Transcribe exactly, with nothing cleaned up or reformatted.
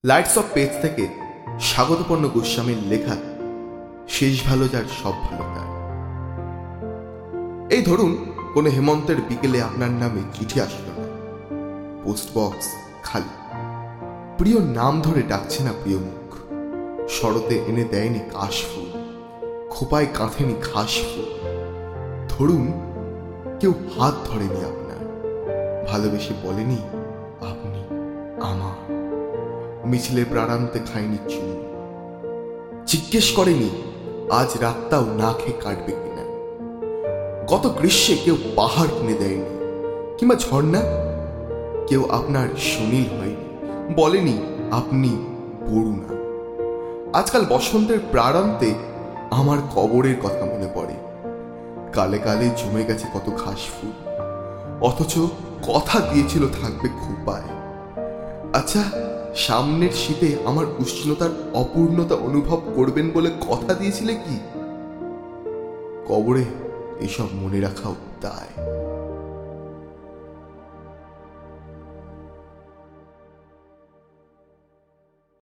Lights off page থেকে স্বাগতপন্ন গোস্বামীর লেখা শেষ ভালো যার সব ভালো তার। এই ধরুন কোনো হেমন্তের বিকেলে আপনার নামে চিঠি আসলো না, পোস্ট বক্স খালি, প্রিয় নাম ধরে ডাকছে না প্রিয় মুখ, শরতে এনে দেয়নি কাশফুল, খোপায় কাঁথেনি ঘাস ফুল। ধরুন কেউ হাত ধরেনি আপনার, ভালোবেসে বলেনি আপনি আমার, মিছিলের প্রাড়ান্তে খায়নি চুল, জিজ্ঞেস করেনি আজ রাতটাও না খেয়ে কাটবে কিনা। গত গ্রীষ্মে কেউ পাহাড় কিনে দেয়নি, কিংবা ঝর্ণা। কেউ আপনার সুনীল হয়নি, বলেনি আপনি বরুণা। আজকাল বসন্তের প্রাড়ান্তে আমার কবরের কথা মনে পড়ে, কালে কালে জমে গেছে কত ঘাস ফুল, অথচ কথা দিয়েছিল থাকবে খোপায়। আচ্ছা, সামনের শীতে আমার উষ্ণতার অপূর্ণতা অনুভব করবেন বলে কথা দিয়েছিলে কি? কবরে এসব মনে রাখাও দায়।